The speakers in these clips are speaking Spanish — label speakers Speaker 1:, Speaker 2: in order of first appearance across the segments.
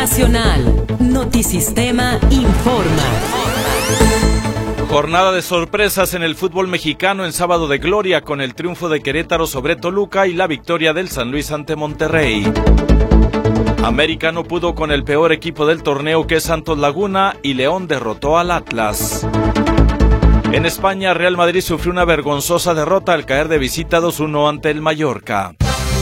Speaker 1: Nacional. Notisistema informa.
Speaker 2: Jornada de sorpresas en el fútbol mexicano en sábado de gloria con el triunfo de Querétaro sobre Toluca y la victoria del San Luis ante Monterrey. América no pudo con el peor equipo del torneo que es Santos Laguna y León derrotó al Atlas. En España, Real Madrid sufrió una vergonzosa derrota al caer de visita 2-1 ante el Mallorca.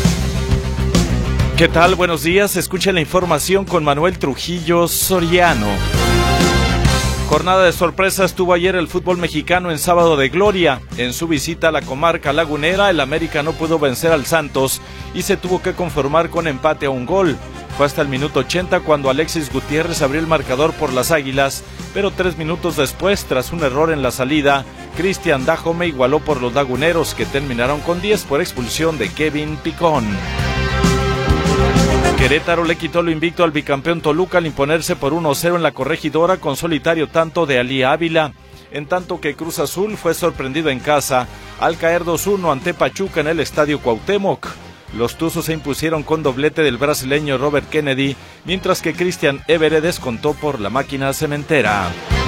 Speaker 2: ¿Qué tal? Buenos días. Escuchen la información con Manuel Trujillo Soriano. Jornada de sorpresas tuvo ayer el fútbol mexicano en sábado de gloria. En su visita a la comarca lagunera, el América no pudo vencer al Santos y se tuvo que conformar con empate a un gol. Fue hasta el minuto 80 cuando Alexis Gutiérrez abrió el marcador por las Águilas, pero 3 minutos después, tras un error en la salida, Cristian Dájome igualó por los laguneros, que terminaron con 10 por expulsión de Kevin Picón. Querétaro le quitó lo invicto al bicampeón Toluca al imponerse por 1-0 en la Corregidora con solitario tanto de Alí Ávila, en tanto que Cruz Azul fue sorprendido en casa al caer 2-1 ante Pachuca en el Estadio Cuauhtémoc. Los Tuzos se impusieron con doblete del brasileño Robert Kennedy, mientras que Christian Évere descontó por la máquina cementera.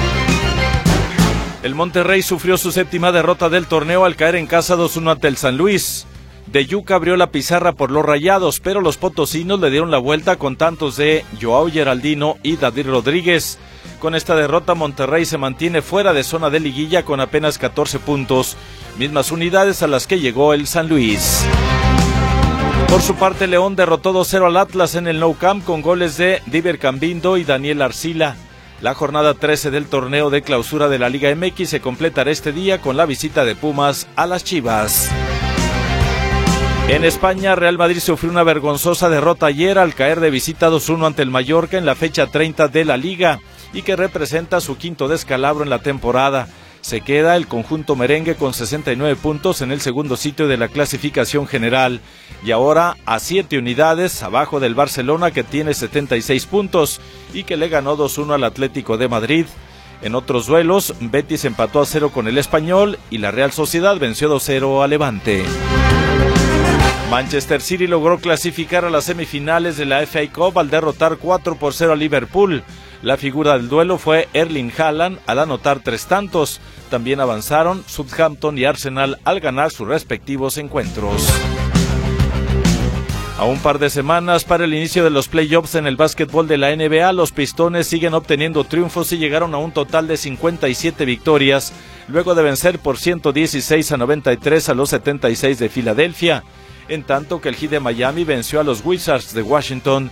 Speaker 2: El Monterrey sufrió su séptima derrota del torneo al caer en casa 2-1 ante el San Luis. De Yuca abrió la pizarra por los Rayados, pero los potosinos le dieron la vuelta con tantos de Joao Geraldino y David Rodríguez. Con esta derrota, Monterrey se mantiene fuera de zona de liguilla con apenas 14 puntos, mismas unidades a las que llegó el San Luis. Por su parte, León derrotó 2-0 al Atlas en el Nou Camp con goles de Diver Cambindo y Daniel Arcila. La jornada 13 del torneo de clausura de la Liga MX se completará este día con la visita de Pumas a las Chivas. En España, Real Madrid sufrió una vergonzosa derrota ayer al caer de visita 2-1 ante el Mallorca en la fecha 30 de la Liga y que representa su quinto descalabro en la temporada. Se queda el conjunto merengue con 69 puntos en el segundo sitio de la clasificación general y ahora a 7 unidades abajo del Barcelona, que tiene 76 puntos y que le ganó 2-1 al Atlético de Madrid. En otros duelos, Betis empató a 0 con el Español y la Real Sociedad venció 2-0 a Levante. Manchester City logró clasificar a las semifinales de la FA Cup al derrotar 4-0 a Liverpool. La figura del duelo fue Erling Haaland al anotar 3 tantos. También avanzaron Southampton y Arsenal al ganar sus respectivos encuentros. A un par de semanas para el inicio de los playoffs en el básquetbol de la NBA, los Pistones siguen obteniendo triunfos y llegaron a un total de 57 victorias, luego de vencer por 116-93 a los 76 de Filadelfia. En tanto que el Heat de Miami venció a los Wizards de Washington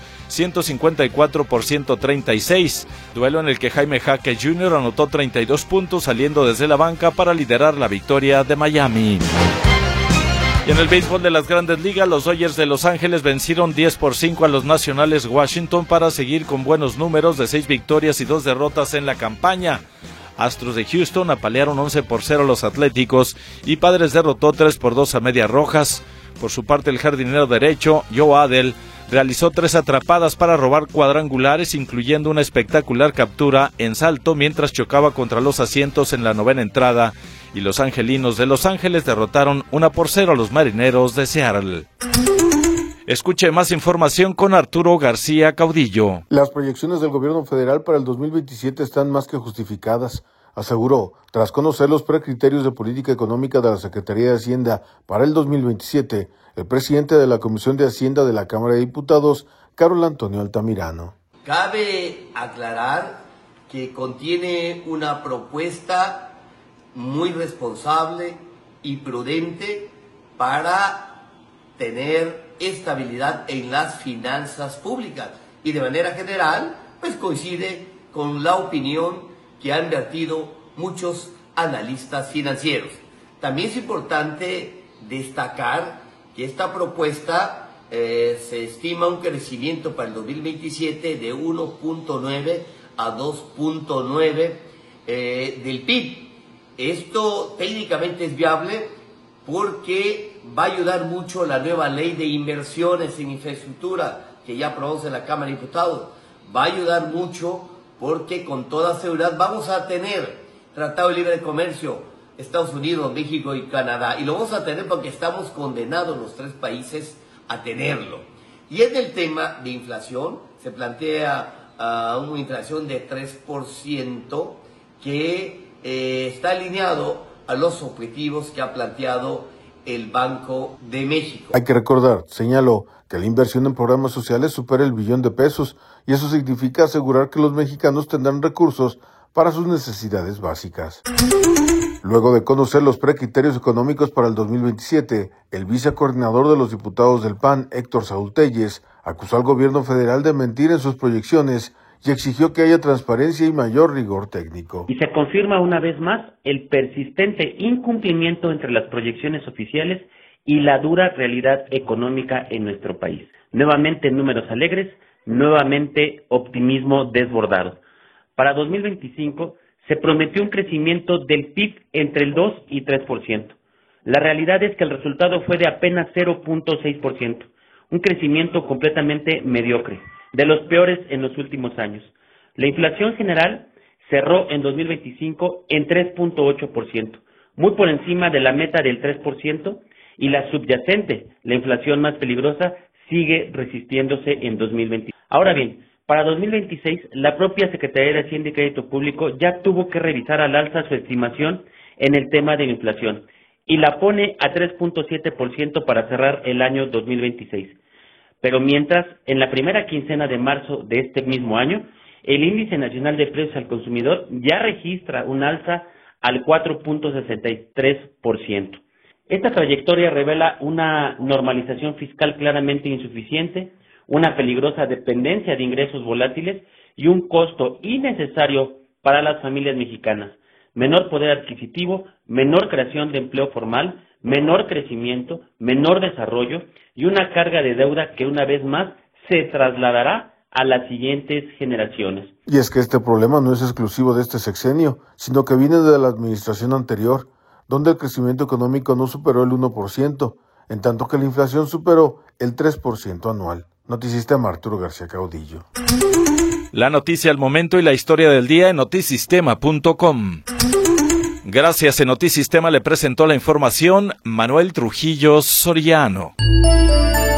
Speaker 2: 154 por 136, duelo en el que Jaime Jaque Jr. anotó 32 puntos saliendo desde la banca para liderar la victoria de Miami. Y en el béisbol de las Grandes Ligas, los Dodgers de Los Ángeles vencieron 10-5 a los Nacionales Washington para seguir con buenos números de 6 victorias y 2 derrotas en la campaña. Astros de Houston apalearon 11-0 a los Atléticos y Padres derrotó 3-2 a Medias Rojas. Por su parte, el jardinero derecho, Joe Adell, realizó 3 atrapadas para robar cuadrangulares, incluyendo una espectacular captura en salto mientras chocaba contra los asientos en la 9ª entrada, y los angelinos de Los Ángeles derrotaron 1-0 a los marineros de Seattle. Escuche más información con Arturo García Caudillo.
Speaker 3: Las proyecciones del gobierno federal para el 2027 están más que justificadas, aseguró, tras conocer los precriterios de política económica de la Secretaría de Hacienda para el 2027, el presidente de la Comisión de Hacienda de la Cámara de Diputados, Carlos Antonio Altamirano.
Speaker 4: Cabe aclarar que contiene una propuesta muy responsable y prudente para tener estabilidad en las finanzas públicas y de manera general pues coincide con la opinión que han vertido muchos analistas financieros. También es importante destacar que esta propuesta se estima un crecimiento para el 2027 de 1.9 a 2.9 del PIB. Esto técnicamente es viable porque va a ayudar mucho la nueva ley de inversiones en infraestructura que ya aprobamos en la Cámara de Diputados. Va a ayudar mucho porque con toda seguridad vamos a tener Tratado de Libre Comercio, Estados Unidos, México y Canadá, y lo vamos a tener porque estamos condenados los 3 países a tenerlo. Y en el tema de inflación se plantea una inflación de 3% que está alineado a los objetivos que ha planteado el Banco de México.
Speaker 3: Hay que recordar, señaló, que la inversión en programas sociales supera el billón de pesos y eso significa asegurar que los mexicanos tendrán recursos para sus necesidades básicas. Luego de conocer los precriterios económicos para el 2027, el vicecoordinador de los diputados del PAN, Héctor Saúl Telles, acusó al gobierno federal de mentir en sus proyecciones y exigió que haya transparencia y mayor rigor técnico.
Speaker 5: Y se confirma una vez más el persistente incumplimiento entre las proyecciones oficiales y la dura realidad económica en nuestro país. Nuevamente números alegres, nuevamente optimismo desbordado. Para 2025 se prometió un crecimiento del PIB entre el 2 y 3%. La realidad es que el resultado fue de apenas 0.6%, un crecimiento completamente mediocre, de los peores en los últimos años. La inflación general cerró en 2025 en 3.8%, muy por encima de la meta del 3%, y la subyacente, la inflación más peligrosa, sigue resistiéndose en 2020. Ahora bien, para 2026, la propia Secretaría de Hacienda y Crédito Público ya tuvo que revisar al alza su estimación en el tema de la inflación y la pone a 3.7% para cerrar el año 2026. Pero mientras, en la primera quincena de marzo de este mismo año, el Índice Nacional de Precios al Consumidor ya registra un alza al 4.63%. Esta trayectoria revela una normalización fiscal claramente insuficiente, una peligrosa dependencia de ingresos volátiles y un costo innecesario para las familias mexicanas. Menor poder adquisitivo, menor creación de empleo formal, menor crecimiento, menor desarrollo y una carga de deuda que una vez más se trasladará a las siguientes generaciones.
Speaker 3: Y es que este problema no es exclusivo de este sexenio, sino que viene de la administración anterior, donde el crecimiento económico no superó el 1%, en tanto que la inflación superó el 3% anual. Notisistema, Arturo García Caudillo.
Speaker 2: La noticia al momento y la historia del día en notisistema.com. Gracias, en Notisistema le presentó la información Manuel Trujillo Soriano.